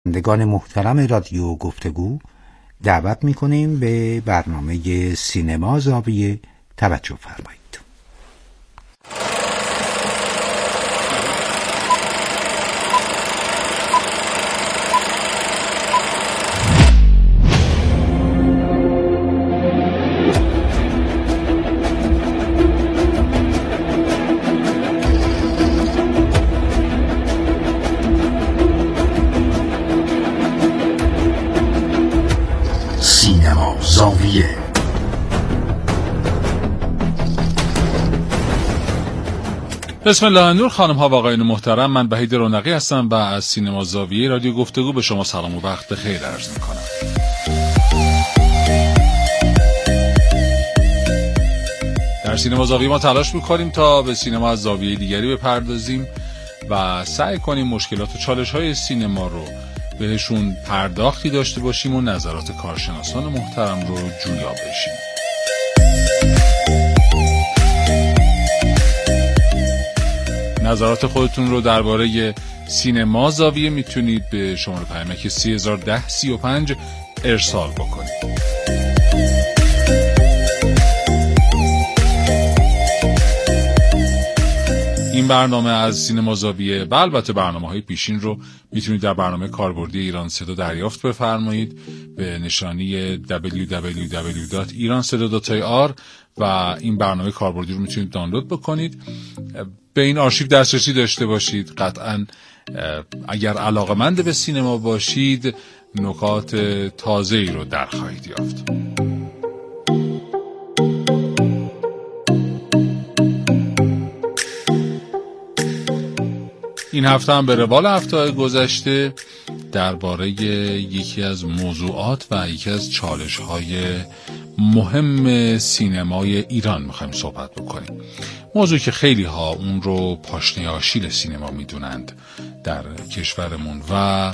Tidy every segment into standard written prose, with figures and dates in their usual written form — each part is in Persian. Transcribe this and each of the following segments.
شنوندگان محترم رادیو گفتگو دعوت می‌کنیم به برنامه سینما زاویه توجه فرمایید. سینما زاویه. بسم الله النور. خانم ها و آقایان محترم، من وحید رونقی هستم و از سینما زاویه رادیو گفتگو به شما سلام و وقت بخیر عرض می‌کنم. در سینما زاویه ما تلاش می‌کنیم تا به سینما از زاویه دیگری بپردازیم و سعی کنیم مشکلات و چالش‌های سینما رو بهشون پرداختی داشته باشیم و نظرات کارشناسان محترم رو جویا بشیم. نظرات خودتون رو درباره سینما زاویه میتونید به شماره پیامک 301035 ارسال بکنید. این برنامه از سینما زاویه و البته برنامه‌های پیشین رو میتونید در برنامه کاربردی ایران صدا دریافت بفرمایید به نشانی www.iranseda.ir و این برنامه کاربردی رو میتونید دانلود بکنید. به این آرشیو دسترسی داشته باشید. قطعاً اگر علاقه‌مند به سینما باشید نکات تازه‌ای رو در خواهید یافت. این هفته هم به روال هفته‌های گذشته درباره یکی از موضوعات و یکی از چالش‌های مهم سینمای ایران می‌خوایم صحبت بکنیم. موضوعی که خیلی ها اون رو پاشنه آشیل سینما می‌دونند در کشورمون و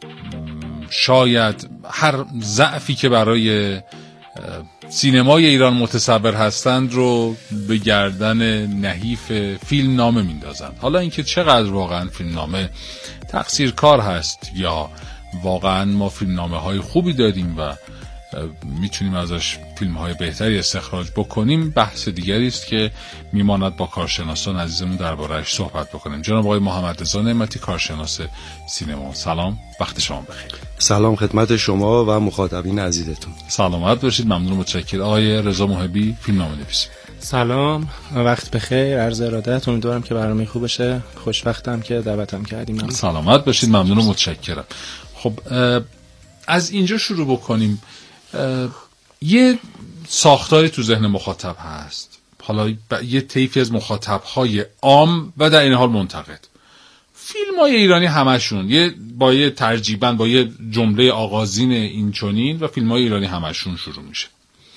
شاید هر ضعفی که برای سینمای ایران متصور هستند رو به گردن نحیف فیلم نامه میندازند. حالا اینکه چقدر واقعا فیلم نامه تقصیرکار هست یا واقعا ما فیلم نامه های خوبی داریم و میتونیم ازش فیلم های بهتری استخراج بکنیم بحث دیگری است که میماند با کارشناسان عزیزمون درباره‌اش صحبت بکنیم. جناب آقای محمد رضا نعمتی، کارشناس سینما، سلام، وقت شما بخیر. سلام خدمت شما و مخاطبین عزیزتون. سلامت باشید، ممنون و متشکرم. آقای رضا محبی، فیلمنامه‌نویس. سلام، وقت بخیر، عرض ارادت. امیدوارم که برنامه خوب بشه. خوشوقتم که دعوتم کردیم. سلامت باشید، ممنون و متشکرم. خب از اینجا شروع بکنیم. یه ساختاری تو ذهن مخاطب هست، حالا یه طیفی از مخاطب‌های عام و در این حال منتقد. فیلم‌های ایرانی همشون با یه ترجیباً با یه جمله آغازین اینچنین و فیلم‌های ایرانی همشون شروع میشه.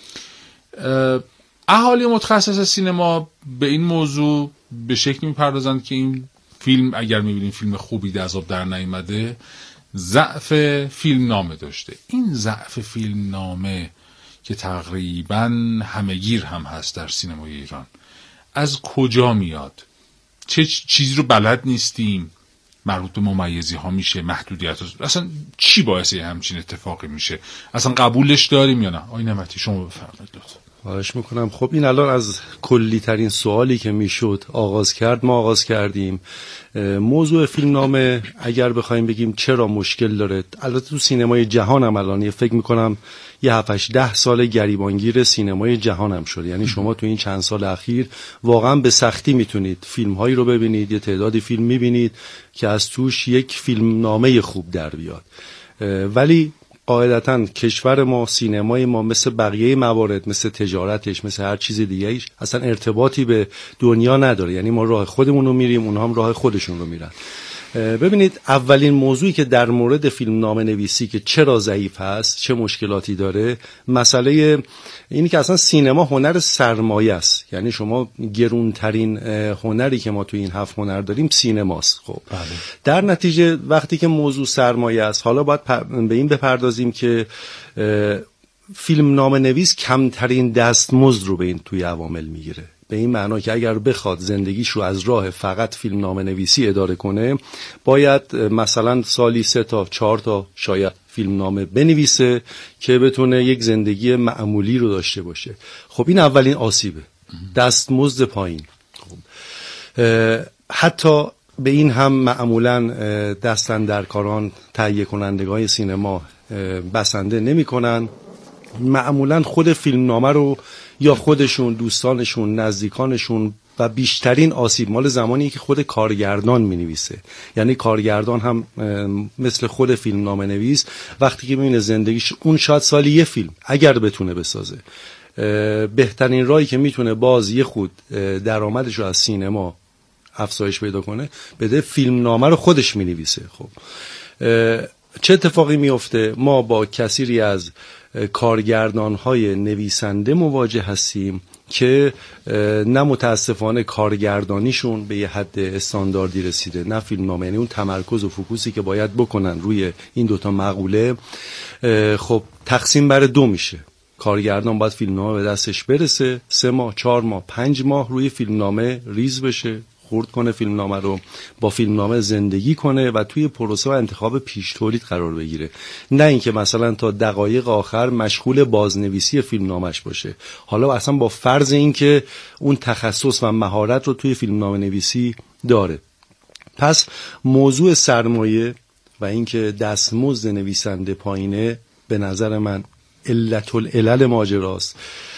اهالی متخصص سینما به این موضوع به شکلی میپردازند که این فیلم اگر می‌بینیم فیلم خوبی دذاب در نیامده ضعف فیلم نامه داشته. این ضعف فیلم نامه که تقریباً همه‌گیر هم هست در سینمای ایران از کجا میاد؟ چه چیزی رو بلد نیستیم؟ مربوط به ممیزی ها میشه، محدودیت ها، اصلا چی باعث همچین اتفاقی میشه؟ اصلا قبولش داریم یا نه؟ آقای نعمتی شما بفرمایید لطفا. خواهش میکنم. خب این الان از کلی ترین سوالی که میشد آغاز کرد ما آغاز کردیم. موضوع فیلمنامه اگر بخوایم بگیم چرا مشکل داره، البته تو سینمای جهان هم الان فکر میکنم یه 7-10 سال گریبانگیر سینمای جهان هم شده. یعنی شما تو این چند سال اخیر واقعا به سختی میتونید فیلم هایی رو ببینید، یه تعدادی فیلم میبینید که از توش یک فیلمنامه خوب در بیاد. ولی قاعدتاً کشور ما، سینمای ما مثل بقیه موارد، مثل تجارتش، مثل هر چیز دیگه ایش اصلا ارتباطی به دنیا نداره. یعنی ما راه خودمون رو میریم، اونها هم راه خودشون رو میرن. ببینید اولین موضوعی که در مورد فیلم نامه نویسی که چرا ضعیف هست، چه مشکلاتی داره، مسئله اینی که اصلا سینما هنر سرمایه است. یعنی شما گرونترین هنری که ما تو این 7 هنر داریم سینماست. خب بله. در نتیجه وقتی که موضوع سرمایه است، حالا باید به این بپردازیم که فیلم نامه نویس کمترین دستمزد رو به این توی عوامل میگیره. به این معنا که اگر بخواد زندگیش رو از راه فقط فیلمنامه نویسی اداره کنه، باید مثلا سالی 3 تا 4 تا شاید فیلمنامه بنویسه که بتونه یک زندگی معمولی رو داشته باشه. خب این اولین آسیبه، دستمزد پایین. خب حتی به این هم معمولا دستاندرکاران، تهیه کنندگان سینما بسنده نمی کنن. معمولا خود فیلمنامه رو یا خودشون، دوستانشون، نزدیکانشون و بیشترین آسیب مال زمانی که خود کارگردان می نویسه. یعنی کارگردان هم مثل خود فیلمنامه نویس وقتی که میبینه زندگیش اون شاید سالی یه فیلم اگر بتونه بسازه، بهترین راهی که میتونه باز یه خود درآمدش رو از سینما افزایش پیدا کنه بده فیلمنامه رو خودش می نویسه. خب چه اتفاقی میفته؟ ما با کثیری از کارگردان‌های نویسنده مواجه هستیم که نه متاسفانه کارگردانیشون به یه حد استانداردی رسیده، نه فیلمنامه، یعنی اون تمرکز و فوکوسی که باید بکنن روی این دوتا مقوله خب تقسیم بر 2 میشه. کارگردان باید فیلمنامه به دستش برسه، 3 ماه، 4 ماه، 5 ماه روی فیلمنامه ریز بشه، خورد کنه فیلمنامه رو، با فیلمنامه زندگی کنه و توی پروسه و انتخاب پیش تولید قرار بگیره. نه اینکه مثلا تا دقایق آخر مشغول بازنویسی فیلمنامه‌اش باشه، حالا اصلا با فرض اینکه اون تخصص و مهارت رو توی فیلمنامه نویسی داره. پس موضوع سرمایه و اینکه دستمزد نویسنده پایینه به نظر من علت العلل ماجراست.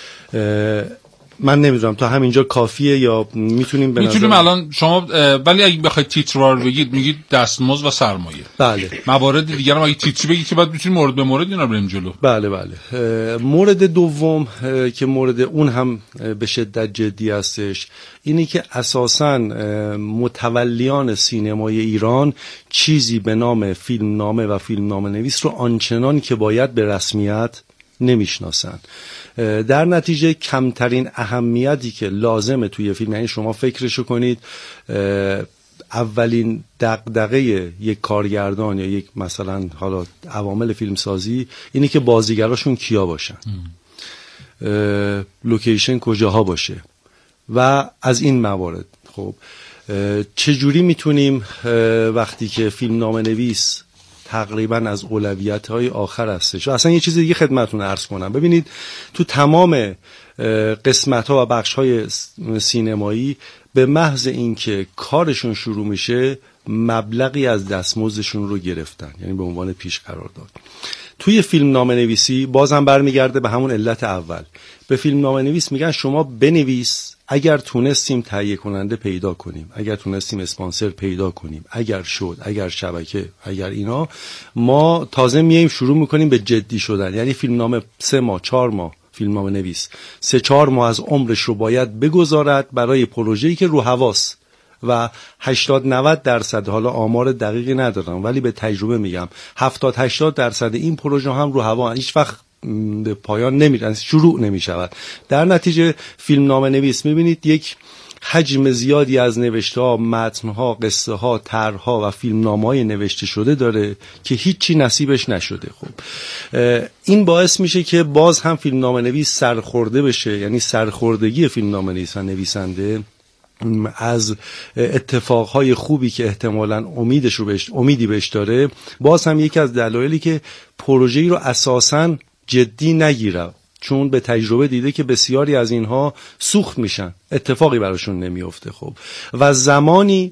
من نمیدونم تا همینجا کافیه یا میتونیم الان شما ولی اگه بخواید تیتروار بگید میگید دستمزد و سرمایه. بله. موارد دیگر هم اگه تیتری بگید که بعد میتونیم مورد به مورد اینا بریم جلو. بله بله. مورد دوم که مورد اون هم به شدت جدی هستش اینی که اساساً متولیان سینمای ایران چیزی به نام فیلمنامه و فیلمنامه نویس رو آنچنان که باید به رسمیت نمیشناسن. در نتیجه کمترین اهمیتی که لازمه توی فیلم، یعنی شما فکرشو کنید اولین دغدغه یک کارگردان یا یک مثلا حالا عوامل فیلمسازی اینه که بازیگراشون کیا باشن، لوکیشن کجاها باشه و از این موارد. خب چجوری میتونیم وقتی که فیلمنامه نویس تقریبا از اولویت‌های آخر هستش. اصلا یه چیز دیگه خدمتتون عرض کنم. ببینید تو تمام قسمت‌ها و بخش‌های سینمایی به محض اینکه کارشون شروع میشه مبلغی از دستمزدشون رو گرفتن، یعنی به عنوان پیش قرار داد. توی فیلمنامه نویسی بازم برمیگرده به همون علت اول. به فیلمنامه نویس میگن شما بنویس، اگر تونستیم تهیه کننده پیدا کنیم، اگر تونستیم اسپانسر پیدا کنیم، اگر شد، اگر شبکه، اگر اینا، ما تازه میایم شروع میکنیم به جدی شدن. یعنی فیلمنامه 3 ماه 4 ماه فیلمنامه نویس 3-4 ماه از عمرش رو باید بگذارد برای پروژه‌ای که رو هواست و 80-90%، حالا آمار دقیقی ندارم ولی به تجربه میگم 70-80% این پروژه هم رو هوا هیچ وقت به پایان نمیرن، شروع نمیشود. در نتیجه فیلمنامه نویس میبینید یک حجم زیادی از نوشته‌ها، متن‌ها، قصه‌ها، طرح‌ها و فیلمنامه‌های نوشته شده داره که هیچی نصیبش نشده. خب این باعث میشه که باز هم فیلمنامه نویس سرخورده بشه، یعنی سرخوردگی فیلمنامه نویس و نویسنده از اتفاقهای خوبی که احتمالاً امیدی بهش داره، باز هم یکی از دلایلی که پروژه‌ای رو اساساً جدی نگیره، چون به تجربه دیده که بسیاری از اینها سوخت میشن، اتفاقی براشون نمیفته. خب و زمانی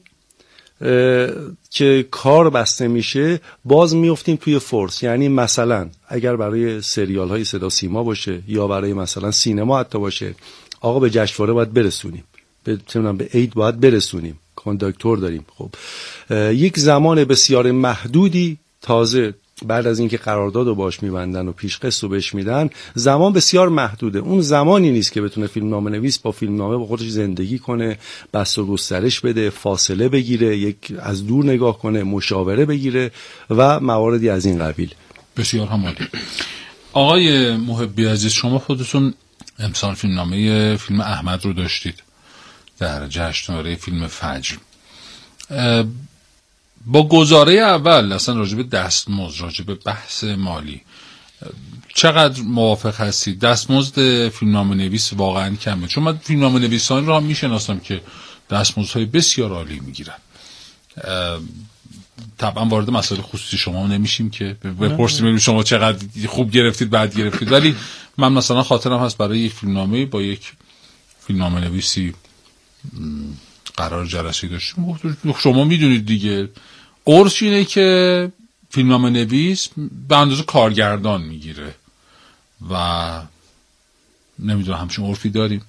که کار بسته میشه باز میفتیم توی فورس. یعنی مثلا اگر برای سریال های صدا سیما باشه یا برای مثلا سینما حتی باشه، آقا به جشنواره باید برسونیم، به عید باید برسونیم، کانداکتور داریم. خب یک زمان بسیار محدودی، تازه بعد از اینکه قرارداد رو باش میبندن و پیشقسط رو بهش میدن، زمان بسیار محدوده. اون زمانی نیست که بتونه فیلمنامه نویس با فیلمنامه با خودش زندگی کنه، بسط و گسترش بده، فاصله بگیره، یک از دور نگاه کنه، مشاوره بگیره و مواردی از این قبیل. بسیار هم عالی. آقای محبی عزیز، شما خودتون امسال فیلمنامه فیلم احمد رو داشتید در جشنواره فیلم فجر. با گزاره اول اصلا راجب دستمزد، راجب بحث مالی چقدر موافق هستید دستمزد فیلمنامه نویس واقعا کمه؟ چون من فیلمنامه نویسان رو هم میشناسم که دستمزدهای بسیار عالی میگیرن. طبعا وارد مسائل خصوصی شما نمیشیم که بپرسیم شما چقدر خوب گرفتید بعد گرفتید، ولی من مثلا خاطرم هست برای یک فیلمنامه با یک فیلمنامه نویسی قرار جلسه داشتیم. شما میدونید دیگه قرص اینه که فیلمنامه نویس به اندازه کارگردان میگیره و نمیدونم همچین عرفی داریم.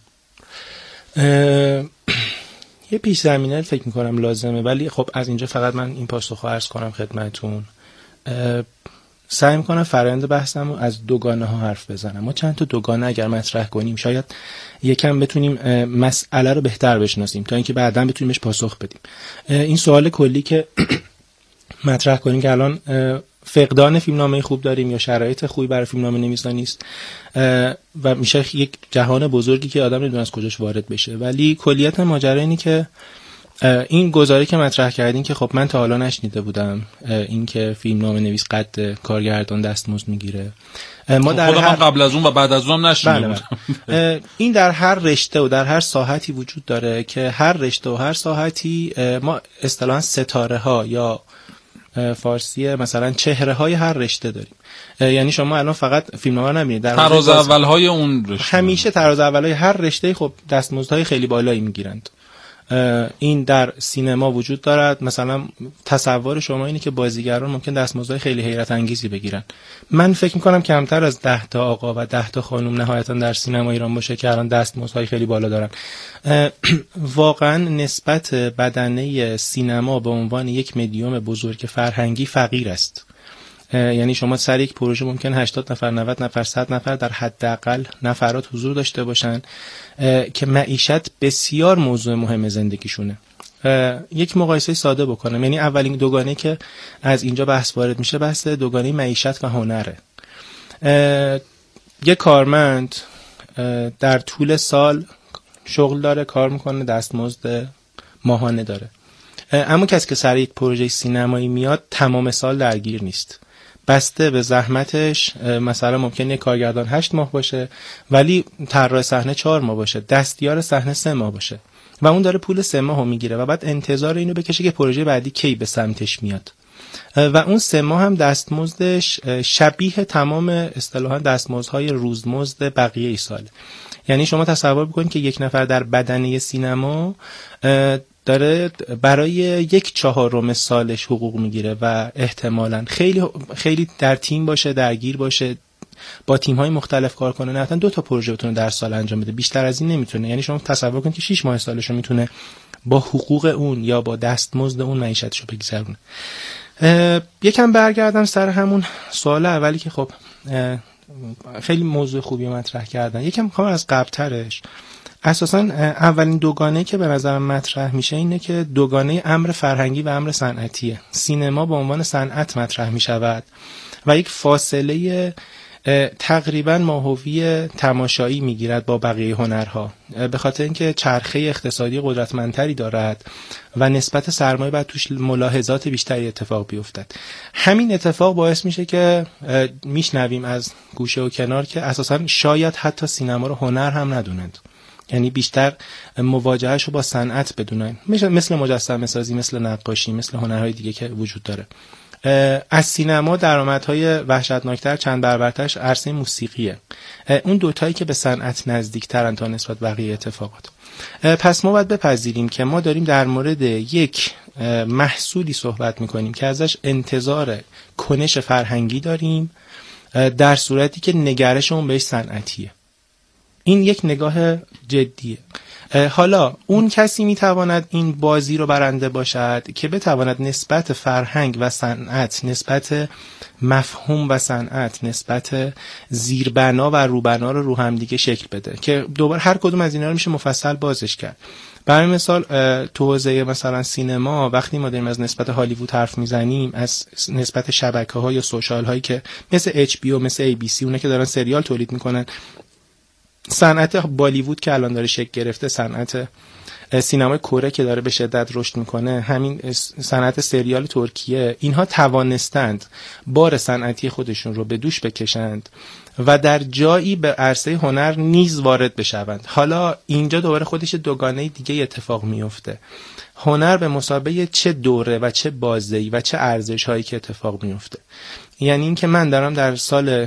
یه پیش زمینه فکر میکنم لازمه، ولی خب از اینجا فقط من این پاسخو عرض کنم خدمتون. سعی میکنم فرآیند بحثمو از دوگانه ها حرف بزنم. ما چند تا دوگانه اگر مطرح کنیم شاید یکم بتونیم مسئله رو بهتر بشناسیم تا اینکه بعداً بتونیم بهش پاسخ بدیم. این سوال کلی که مطرح کنیم که الان فقدان فیلمنامه خوب داریم یا شرایط خوبی برای فیلمنامه نویسان نیست و میشه یک جهان بزرگی که آدم نمیدونه از کجاش وارد بشه. ولی کلیت ماجرا اینه که این گزاره که مطرح کردین که خب من تا حالا نشنیده بودم این که فیلمنامه نویس قد کارگردان دستمزد میگیره. ما در خودم قبل از اون و بعد از اون هم نشنیده بودم. این در هر رشته و در هر ساحتی وجود داره که هر رشته و هر ساحتی ما اصطلاحاً ستاره ها یا فارسی مثلا چهره های هر رشته داریم. یعنی شما الان فقط فیلمنامه نمیبینید، در تراز اول های اون رشته همیشه تراز اول های هر رشته خب دستمزدهای خیلی بالایی میگیرند. این در سینما وجود دارد. مثلا تصور شما اینه که بازیگران ممکن دستمزدهای خیلی حیرت انگیزی بگیرن. من فکر میکنم کمتر از 10 تا آقا و 10 تا خانم نهایتا در سینما ایران باشه که الان دستمزدهای خیلی بالا دارن. واقعا نسبت بدنه سینما به عنوان یک مدیوم بزرگ فرهنگی فقیر است. یعنی شما سر یک پروژه ممکن 80 نفر 90 نفر 100 نفر در حداقل نفرات حضور داشته باشن که معیشت بسیار موضوع مهم زندگیشونه. یک مقایسه ساده بکنم، یعنی اولین دوگانه که از اینجا بحث وارد میشه بحث دوگانه معیشت و هنره. یک کارمند در طول سال شغل داره، کار میکنه، دستمزد ماهانه داره، اما کسی که سر یک پروژه سینمایی میاد تمام سال درگیر نیست. بسته به زحمتش مثلا ممکنه یک کارگردان 8 ماه باشه ولی طراح صحنه 4 ماه باشه، دستیار صحنه 3 ماه باشه و اون داره پول 3 ماهو میگیره و بعد انتظار اینو بکشه که پروژه بعدی کی به سمتش میاد و اون 3 ماه هم دستمزدش شبیه تمام اصطلاحاً دستمزدهای روزمزد بقیه ساله. یعنی شما تصور بکنید که یک نفر در بدنه سینما داره برای 1/4 سالش حقوق میگیره و احتمالاً خیلی خیلی در تیم باشه، درگیر باشه، با تیم‌های مختلف کار کنه، نه حتما 2 تا پروژه بتونه در سال انجام بده، بیشتر از این نمیتونه. یعنی شما تصور کنید که 6 ماه سالش رو میتونه با حقوق اون یا با دستمزد اون معیشتشو بگذرونه. یکم برگردم سر همون سوال اولی که خب خیلی موضوع خوبی مطرح کردن. یکم کار از قبل‌ترش، اساساً اولین دوگانه که به نظر مطرح میشه اینه که دوگانه امر فرهنگی و امر صنعتیه. سینما به عنوان صنعت مطرح میشود و یک فاصله تقریباً ماهوی تماشایی میگیرد با بقیه هنرها، به خاطر اینکه چرخه اقتصادی قدرتمندتری دارد و نسبت سرمایه باید توش ملاحظات بیشتری اتفاق بیفتد. همین اتفاق باعث میشه که میشنویم از گوشه و کنار که اساساً شاید حتی سینما رو هنر هم ندونند، یعنی بیشتر مواجههشو با صنعت بدونن، مثل مجسمه سازی، مثل نقاشی، مثل هنرهای دیگه که وجود داره. از سینما درآمدهای وحشتناکتر چند برابرترش عرصه موسیقیه. اون دوتایی که به صنعت نزدیکترن تا نسبت بقیه اتفاقات. پس ما باید بپذیریم که ما داریم در مورد یک محصولی صحبت میکنیم که ازش انتظار کنش فرهنگی داریم در صورتی که نگرشمون بهش صنعتیه. این یک نگاه جدیه. حالا اون کسی میتواند این بازی رو برنده باشد که بتواند نسبت فرهنگ و صنعت، نسبت مفهوم و صنعت، نسبت زیربنا و روبنا رو هم دیگه شکل بده که دوباره هر کدوم از اینا رو میشه مفصل بازش کرد. برای مثال تو حوزه مثلا سینما وقتی ما داریم از نسبت هالیوود حرف میزنیم، از نسبت شبکه‌ها یا سوشال هایی که مثل HBO، مثل ABC، اونا که دارن سریال تولید میکنن، صنعت بالیوود که الان داره شکل گرفته، صنعت سینمای کره که داره به شدت رشد میکنه، همین صنعت سریال ترکیه، اینها توانستند بار صنعتی خودشون رو به دوش بکشند و در جایی به عرصه هنر نیز وارد بشوند. حالا اینجا دوباره خودش دوگانه دیگه اتفاق میفته. هنر به مثابه چه دوره و چه بازه‌ای و چه ارزش‌هایی که اتفاق میفته. یعنی اینکه من دارم در سال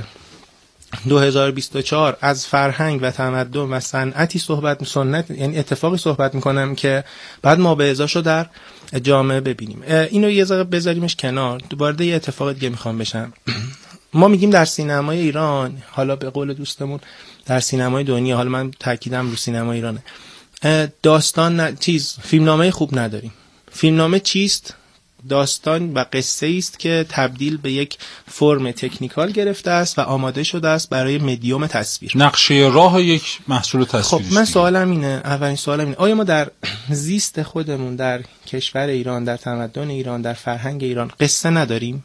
2024 از فرهنگ و تمدن و صنعتی سنت یعنی اتفاقی صحبت میکنم که بعد ما به ازاشو در جامعه ببینیم. اینو یه ذره بذاریمش کنار، دوباره یه اتفاق دیگه میخوام بشم. ما میگیم در سینمای ایران، حالا به قول دوستمون در سینمای دنیا، حالا من تاکیدم رو سینمای ایرانه، داستان فیلمنامه خوب نداریم. فیلمنامه چیست؟ داستان و قصه است که تبدیل به یک فرم تکنیکال گرفته است و آماده شده است برای مدیوم تصویر، نقشه راه یک محصول تصویری. خب من سوالم اینه، اولین سوالم اینه، آیا ما در زیست خودمون در کشور ایران، در تمدن ایران، در فرهنگ ایران قصه نداریم؟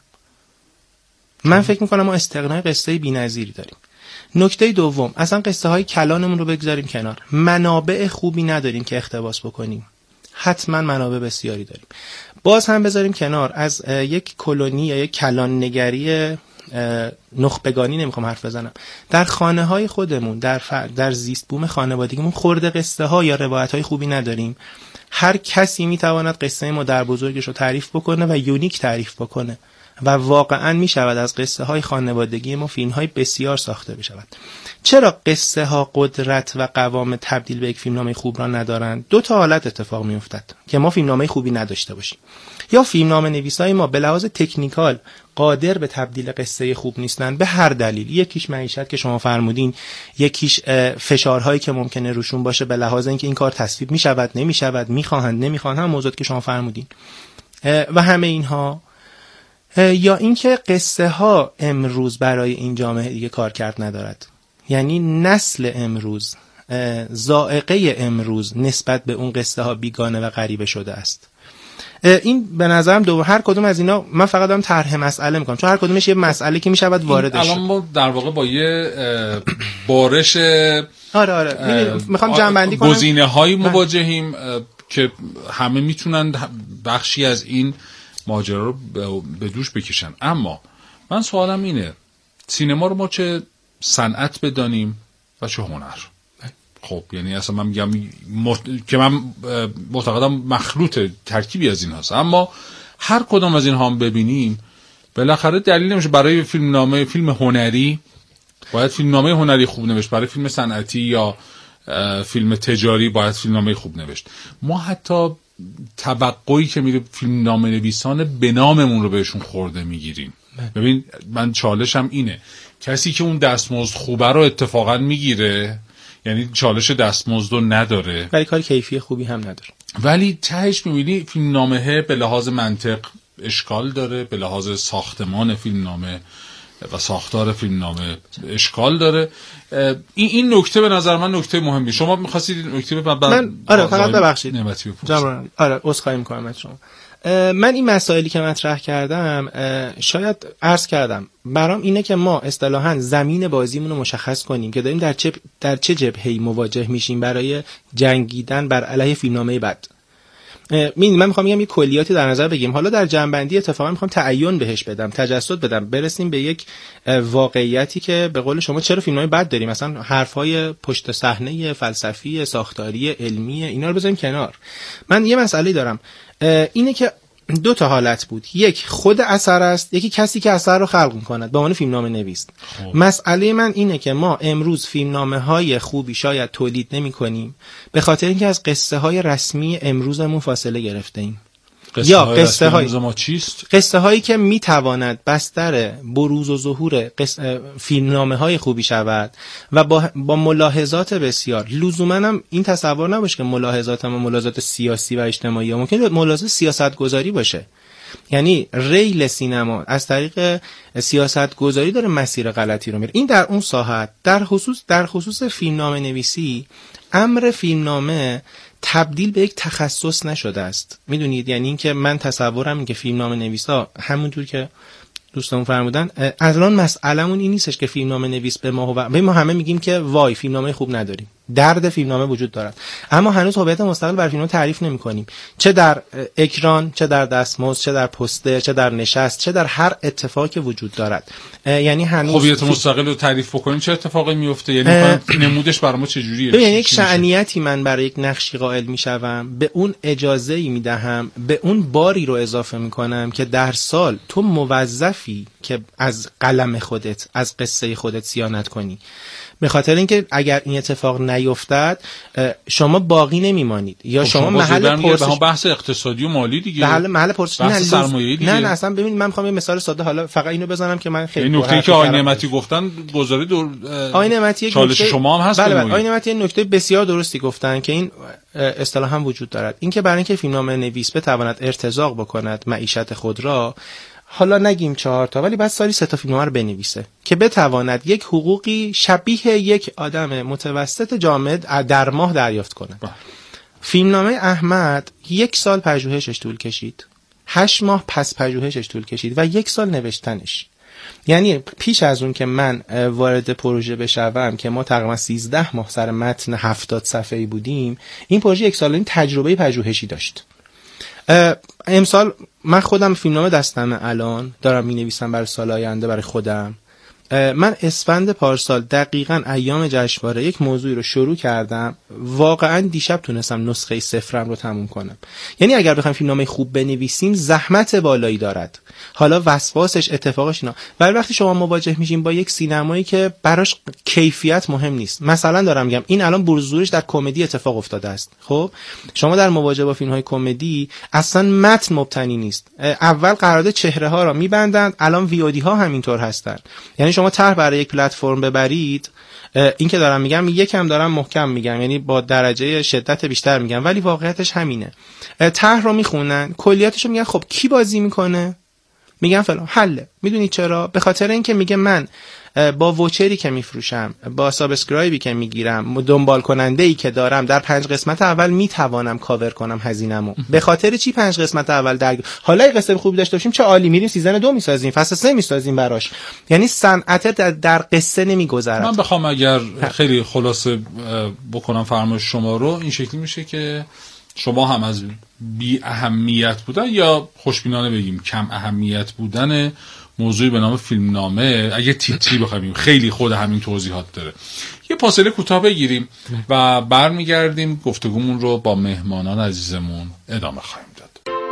من فکر میکنم ما استغنای قصه بی‌نظیری داریم. نکته دوم، اصلا قصه های کلانمون رو بگذاریم کنار، منابع خوبی نداریم که اقتباس بکنیم. حتما منابع بسیاری داریم. باز هم بذاریم کنار، از یک کلونی یا یک کلان نگری نخبگانی نمیخوام حرف بزنم، در خانه های خودمون، در زیست بوم خانوادگیمون خورده قصه ها یا روایت های خوبی نداریم. هر کسی میتواند قصه مادر بزرگش رو تعریف بکنه و یونیک تعریف بکنه و واقعا میشود از قصه های خانوادگی ما فیلم های بسیار ساخته بشود. چرا قصه ها قدرت و قوام تبدیل به یک فیلمنامه خوب را ندارند؟ دو تا حالت اتفاق میافتد که ما فیلمنامه خوبی نداشته باشیم. یا فیلمنامه نویسای ما به لحاظ تکنیکال قادر به تبدیل قصه خوب نیستند، به هر دلیل. یکیش معیشت که شما فرمودین، یکیش فشارهایی که ممکنه روشون باشه به لحاظ اینکه این کار تصویب میشود نمیشود، میخواهند نمیخواهند، هم موضوعاتی که شما فرمودین و همه اینها. یا اینکه قصه ها امروز برای این جامعه دیگه کارکرد ندارد. یعنی نسل امروز، ذائقه امروز نسبت به اون قصه ها بیگانه و غریبه شده است. این به نظرم هر کدوم از اینا، من فقط دارم طرح مسئله میکنم چون هر کدومش یه مسئله که میشود واردش. الان ما در واقع با یه بارش آره میخوام جمع‌بندی کنم، گزینه‌های مواجهیم که همه میتونن بخشی از این ماجرا رو به دوش بکشن. اما من سوالم اینه، سینما رو ما چه صنعت بدانیم و چه هنر؟ خب یعنی اصلا من میگم که من معتقدم مخلوط ترکیبی از این هست، اما هر کدام از اینها هم ببینیم بالاخره دلیل نمیشه برای فیلم هنری باید فیلمنامه هنری خوب نوشت، برای فیلم صنعتی یا فیلم تجاری باید فیلمنامه خوب نوشت. ما حتی توقعی که میره فیلمنامه نویسان به ناممون رو بهشون خورده میگیریم. ببین من چالشم اینه، کسی که اون دستمزد خوبه رو اتفاقا میگیره، یعنی چالش دستمزد رو نداره ولی کار کیفی خوبی هم نداره، ولی تهش میبینی فیلمنامه به لحاظ منطق اشکال داره، به لحاظ ساختمان فیلمنامه و ساختار فیلمنامه اشکال داره. این نکته به نظر من نکته مهمی. شما می‌خواستید نکته من فقط ببخشید آره عذرخواهی می‌کنم از شما. من این مسائلی که مطرح کردم شاید عرض کردم برام اینه که ما اصطلاحاً زمین بازیمون رو مشخص کنیم که داریم در چه جبهه‌ای مواجه میشیم برای جنگیدن بر علیه فیلمنامه بد. من میخوام یه کلیاتی در نظر بگیم، حالا در جنبندی اتفاقا میخوام تعین بهش بدم، تجسد بدم، برسیم به یک واقعیتی که به قول شما چرا فیلم‌های بد داریم، مثلا حرف‌های پشت صحنه فلسفی، ساختاری، علمی، اینا رو بذاریم کنار. من یه مسئله دارم، اینه که دو تا حالت بود، یک خود اثر است، یکی کسی که اثر رو خلق می‌کند به عنوان فیلمنامه نویس. مسئله من اینه که ما امروز فیلمنامه‌های خوبی شاید تولید نمی‌کنیم به خاطر اینکه از قصه‌های رسمی امروزمون فاصله گرفته‌ایم. یا قصه هایی که میتواند بستر بروز و ظهور فیلمنامه های خوبی شود و با ملاحظات بسیار، لزوما هم این تصور نباشه که ملاحظات هم ملاحظات سیاسی و اجتماعی، ممکنه ملاحظات سیاست گذاری باشه. یعنی ریل سینما از طریق سیاست گذاری داره مسیر غلطی رو میره. این در اون ساحت. در خصوص فیلمنامه نویسی، امر فیلمنامه تبدیل به یک تخصص نشده است. میدونید، یعنی این که من تصورم این که فیلمنامه نویسا همونطور که دوستان فرمودن، الان مسئلهمون این نیستش که فیلمنامه نویس به ما همه میگیم که وای فیلمنامه خوب نداریم. درد فیلمنامه وجود دارد، اما هنوز هویت مستقل برای فیلمنامه تعریف نمی‌کنیم، چه در اکران، چه در دستمزد، چه در پوستر، چه در نشست، چه در هر اتفاقی وجود دارد. یعنی هنوز هویت مستقل رو تعریف بکنیم چه اتفاقی میفته؟ یعنی نمودش برای ما چجوریه؟ یعنی یک شأنیتی من برای یک نقشی قائل میشم، به اون اجازه‌ای میدهم، به اون باری رو اضافه میکنم که در سال تو موظفی که از قلم خودت، از قصه خودت صیانت کنی، به خاطر اینکه اگر این اتفاق نیفتد شما باقی نمیمانید یا شما محل پرسش. بحث اقتصادی و مالی دیگه، محل پرسش، بحث سرمایه‌ای دیگه. نه اصلا ببینید، من میخوام یه مثال ساده حالا فقط اینو بزنم که من خیلی این نکته که آقای نعمتی گفتن گزارش آقای نعمتی چالش شما هم هست. بله آقای نعمتی نکته بسیار درستی گفتن که این اصطلاح هم وجود دارد، این که برای اینکه فیلمنامه نویس بتواند ارتزاق بکند معیشت خود را، حالا نگیم 4 تا، ولی بعد سالی 3 تا فیلمنامه رو بنویسه که بتواند یک حقوقی شبیه یک آدم متوسط جامعه در ماه دریافت کنه. فیلمنامه احمد 1 سال پژوهشش طول کشید، 8 ماه پس پژوهشش طول کشید و 1 سال نوشتنش. یعنی پیش از اون که من وارد پروژه بشوم که ما تقریبا 13 ماه سر متن 70 صفحه‌ای بودیم، این پروژه 1 سال این تجربه پژوهشی داشت. امسال من خودم فیلمنامه دستمه، الان دارم می‌نویسم برای سال آینده برای خودم. من اسفند پارسال دقیقاً ایام جشنواره یک موضوعی رو شروع کردم، واقعاً دیشب تونستم نسخه 0 رو تموم کنم. یعنی اگر بخوایم فیلمنامه خوب بنویسیم زحمت بالایی دارد، حالا وسواسش، اتفاقش اینا، ولی وقتی شما مواجه میشین با یک سینمایی که براش کیفیت مهم نیست، مثلا دارم میگم این الان بروزورش در کمدی اتفاق افتاده است، خب شما در مواجهه با فیلم‌های کمدی اصلا متن مبتنی نیست، اول قرارداد چهره ها را میبندند، الان ویودی ها همینطور هستن. یعنی شما طرح برای یک پلتفرم ببرید، این که دارم میگم یکم دارم محکم میگم، یعنی با درجه شدت بیشتر میگم، ولی واقعیتش همینه. طرح رو میخونن، کلیاتش رو میگن خب کی بازی میکنه، میگن فلان، حله. میدونید چرا؟ به خاطر اینکه میگه من با ووچری که میفروشم، با سابسکرایبی که میگیرم، دنبال کننده ای که دارم، در 5 قسمت اول میتوانم کاور کنم هزینه‌مو. به خاطر چی 5 قسمت اول درگیر؟ حالا این قصه خوبی داشته باشیم چه عالی، میریم سیزن 2 میسازیم، فصل 3 میسازیم براش. یعنی صنعت در قصه نمیگذرد. من بخوام اگر خیلی خلاصه بکنم فرمایش شما رو، این شکلی میشه که شما هم از بی اهمیت بودن یا خوشبینانه بگیم کم اهمیت بودن موضوعی به نام فیلمنامه، اگه تیتری بخوایم خیلی خود همین توضیحات داره، یه فاصله کوتاه بگیریم و برمیگردیم گفتگومون رو با مهمانان عزیزمون ادامه خواهیم داد.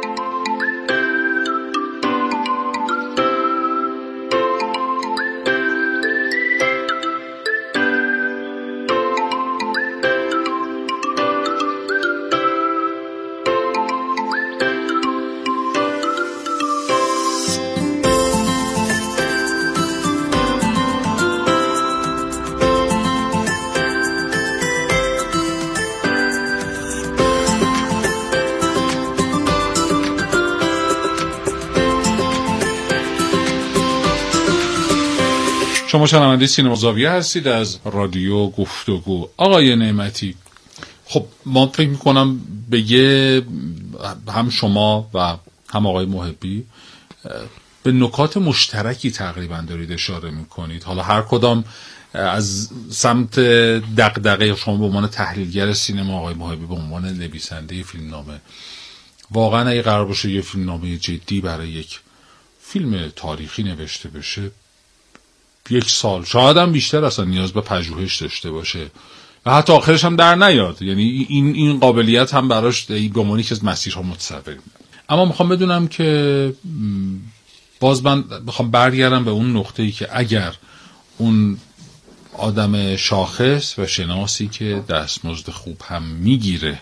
شما شنونده سینما زاویه هستید از رادیو گفتگو. آقای نعمتی، خب ما فکر میکنم بگه هم شما و هم آقای محبی به نکات مشترکی تقریبا دارید اشاره میکنید، حالا هر کدام از سمت دغدغه شما به عنوان تحلیلگر سینما، آقای محبی به عنوان نویسنده فیلمنامه. واقعا اگه قرار باشه یه فیلمنامه جدی برای یک فیلم تاریخی نوشته بشه، 1 سال شاید هم بیشتر اصلا نیاز به پژوهش داشته باشه و حتی آخرش هم در نیاد. یعنی این قابلیت هم براش گمانی که از مسیرها متصوریم. اما میخوام بدونم که باز من میخوام برگردم به اون نقطه‌ای که اگر اون آدم شاخص و شناسی که دستمزد خوب هم میگیره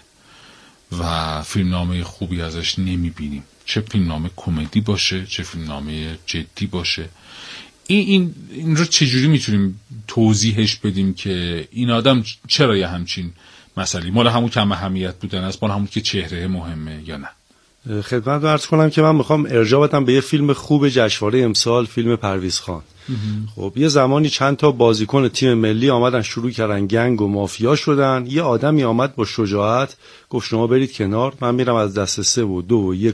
و فیلمنامه خوبی ازش نمیبینیم، چه فیلمنامه کمدی باشه چه فیلمنامه جدی باشه، این رو چجوری میتونیم توضیحش بدیم که این آدم چرا یه همچین مسئله مال همون کم اهمیت بودن است، مال همون که چهره مهمه یا نه؟ خدمت عرض کنم که من میخوام ارجاع بدم به یه فیلم خوب جشنواره امسال، فیلم پرویز خان. خب یه زمانی چند تا بازیکن تیم ملی آمدن شروع کردن گنگ و مافیا شدن، یه آدمی آمد با شجاعت گفت شما برید کنار، من میرم از دست 3 و 2 و 1 و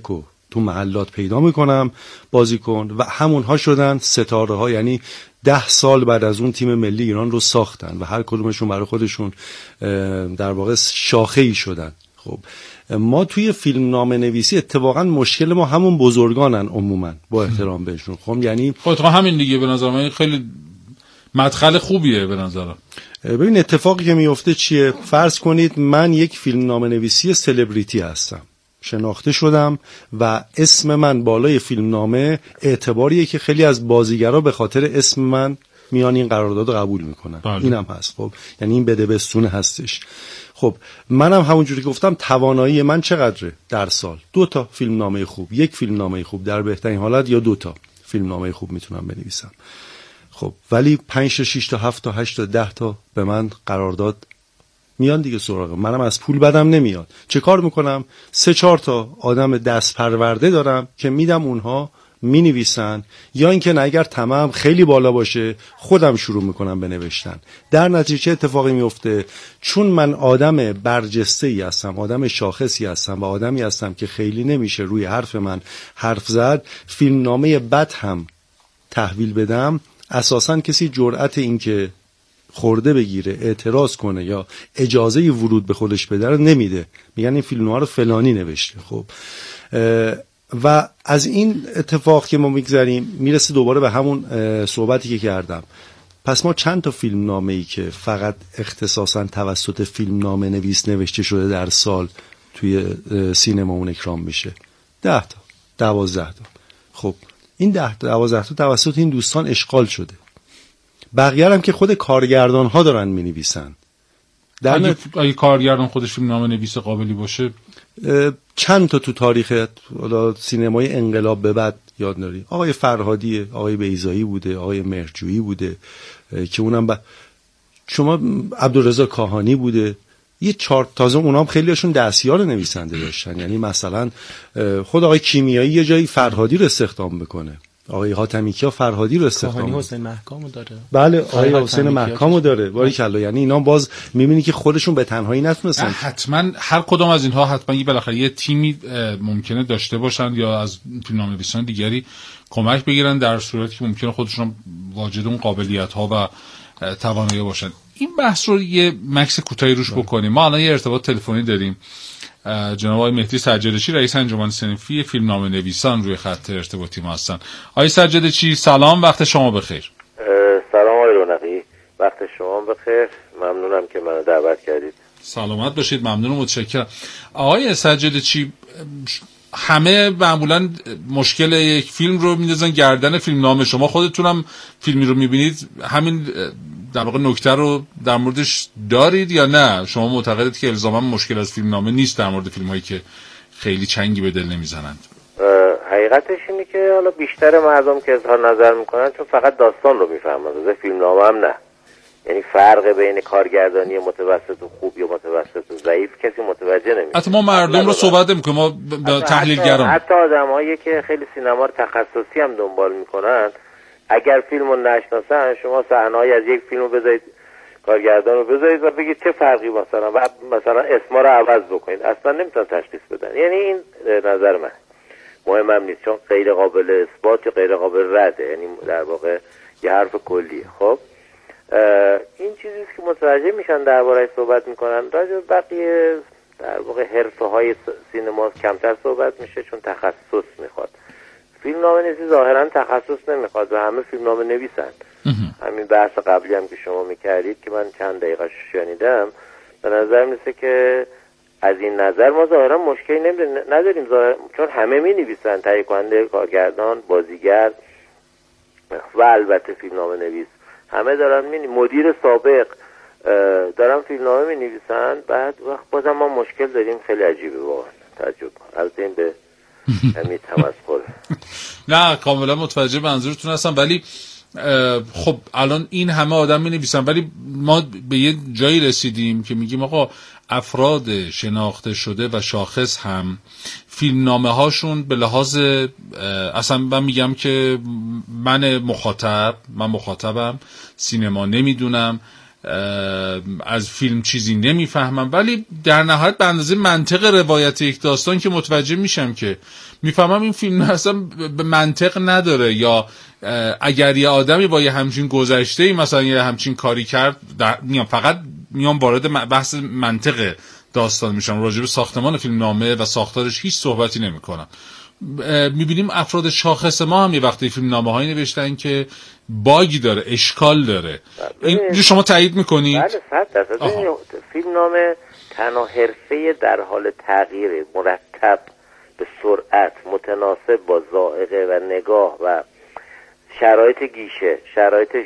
تو محلات پیدا میکنم بازیکن و همونها شدن ستاره ها. یعنی 10 سال بعد از اون تیم ملی ایران رو ساختن و هر کدومشون برای خودشون در واقع شاخه‌ای شدن. خب ما توی فیلم نامه نویسی اتفاقا مشکل ما همون بزرگانن عموما، با احترام بهشون. خب یعنی خب همین دیگه به نظر من خیلی مدخل خوبیه به نظرم. ببین اتفاقی که میفته چیه؟ فرض کنید من یک فیلم نامه نویسی سلبریتی هستم، شناخته شدم و اسم من بالای فیلم نامه اعتباریه که خیلی از بازیگرا به خاطر اسم من میان این قرارداد قبول میکنن. اینم هست. خب یعنی این بده بستون هستش. خب منم همونجوری که گفتم توانایی من چقدره در سال؟ 2 تا فیلم نامه خوب، 1 فیلم نامه خوب در بهترین حالت، یا 2 تا فیلم نامه خوب میتونم بنویسم. خب ولی 5 تا 6 تا 7 تا 8 تا 10 تا به من قرارداد میان دیگه سراغ منم، از پول بدم نمیاد. چه کار میکنم؟ 3-4 تا آدم دست پرورده دارم که میدم اونها مینویسن، یا اینکه نه اگر طمعم خیلی بالا باشه خودم شروع میکنم به نوشتن. در نتیجه چه اتفاقی میفته؟ چون من آدم برجسته‌ای هستم، آدم شاخصی هستم و آدمی هستم که خیلی نمیشه روی حرف من حرف زد، فیلمنامه بد هم تحویل بدم اساساً کسی جرأت این که خورده بگیره، اعتراض کنه یا اجازه ورود به خودش بده رو نمیده. میگن این فیلمنامه رو فلانی نوشته. خب و از این اتفاق که ما میگذریم میرسه دوباره به همون صحبتی که کردم. پس ما چند تا فیلم نامه‌ای که فقط اختصاصاً توسط فیلم نامه نویس نوشته شده در سال توی سینمامون اکرام میشه؟ 10 تا 12 تا. خب این 10 تا 12 تا توسط این دوستان اشغال شده. بقیه هم که خود کارگردان ها دارن مینویسن. اگه کارگردان خودش فیلم نامه نویس قابلی باشه، چند تا تو تاریخ سینمای انقلاب به بعد یاد داری؟ آقای فرهادی، آقای بیضایی بوده، آقای مهرجویی بوده که اونم شما عبدالرضا کاهانی بوده. یه 4 تازه اونام خیلیشون دستیار نویسنده داشتن. یعنی مثلا خود آقای کیمیایی یه جایی فرهادی رو استخدام بکنه، آقای حاتمیکیا فرهادی رو استخدام کنه، حسین محکامو داره. بله آقای حسین محکامو داره. باریکلا. یعنی اینا باز می‌بینی که خودشون به تنهایی نتونستن. حتما هر کدوم از اینها حتما یه بالاخره یه تیمی ممکنه داشته باشن یا از فیلمنامه‌نویسان دیگری کمک بگیرن در صورتی که ممکنه خودشون واجد اون قابلیت‌ها و توانایی باشن. این بحث رو یه مکس کوتاهی روش بکنیم. ما الان یه ارتباط تلفنی داریم. جناب آقای مهدی سجادچی رئیس انجمن صنفی فیلمنامه نویسان روی خط ارتباطی ما هستن. آقای سجادچی سلام، وقت شما بخیر. سلام آقای رونقی، وقت شما بخیر. ممنونم که منو دعوت کردید. سلامت باشید. ممنون و متشکرم. آقای سجادچی، همه معمولا مشکل یک فیلم رو میندازن گردن فیلمنامه. شما خودتونم فیلمی رو میبینید، همین در واقع نکته رو در موردش دارید یا نه؟ شما معتقدید که الزاما مشکل از فیلمنامه نیست در مورد فیلم‌هایی که خیلی چنگی به دل نمیزنند؟ حقیقتش اینه که حالا بیشتر مردم که اظهار نظر میکنن چون فقط داستان رو میفهمن، از فیلمنامه هم نه. یعنی فرق بین کارگردانی متوسط و خوب یا متوسط و ضعیف کسی متوجه نمیشه. حتی ما مردم رو صحبت نمی‌کنیم، ما تحلیلگران، حتی آدمایی که خیلی سینما رو تخصصی هم دنبال میکنن، اگر فیلمو نشناسن شما صحنه‌ای از یک فیلمو بذارید، کارگردان رو بذارید و بگید چه فرقی مثلا اسما رو عوض بکنید، اصلا نمیتونن تشخیص بدن. یعنی این نظر من مهمم نیست چون غیر قابل اثبات یا غیر قابل رده، یعنی در واقع یه حرف کلیه. خب این چیزی که متوجه میشن درباره‌اش صحبت میکنن. راجع به بقیه در واقع حرفه‌های سینما کمتر صحبت میشه چون تخصص میخواد. فیلمنامه نویسی ظاهرا تخصص نمیخواد و همه فیلمنامه نویسن. همین بحث قبلی هم که شما میکردید که من چند دقیقه شنیدم، به نظر میرسه که از این نظر ما ظاهرا مشکلی نداریم چون همه مینویسن، تهیه کننده، کارگردان، بازیگر و البته فیلمنامه نویس همه دارن مدیر سابق دارن فیلمنامه مینویسن. بعد وقت بازم ما مشکل داریم. خیلی عجیبه واقعا. تعجب. البته این به همین تمسخر. نه کاملا متوجه منظورتون هستم، ولی خب الان این همه آدم می‌نویسن ولی ما به یه جایی رسیدیم که میگیم آقا افراد شناخته شده و شاخص هم فیلمنامه هاشون به لحاظ اصلا من میگم که من مخاطبم، سینما نمیدونم، از فیلم چیزی نمیفهمم، ولی در نهایت به اندازه منطق روایت یک داستان که متوجه میشم که میفهمم این فیلم اصلا به منطق نداره، یا اگر یه آدمی با یه همچین گذشته‌ای مثلا یه همچین کاری کرد، فقط میام وارد بحث منطق داستان میشم، راجع به ساختمان فیلم نامه و ساختارش هیچ صحبتی نمیکنم. میبینیم افراد شاخص ما هم یه وقتی فیلم نامه هایی نوشتن که باگی داره، اشکال داره. این شما تایید میکنید؟ بله 100%. فیلم نامه تنها حرفه در حال تغییر، مرتب به سرعت، متناسب با ذائقه و نگاه و شرایط گیشه، شرایط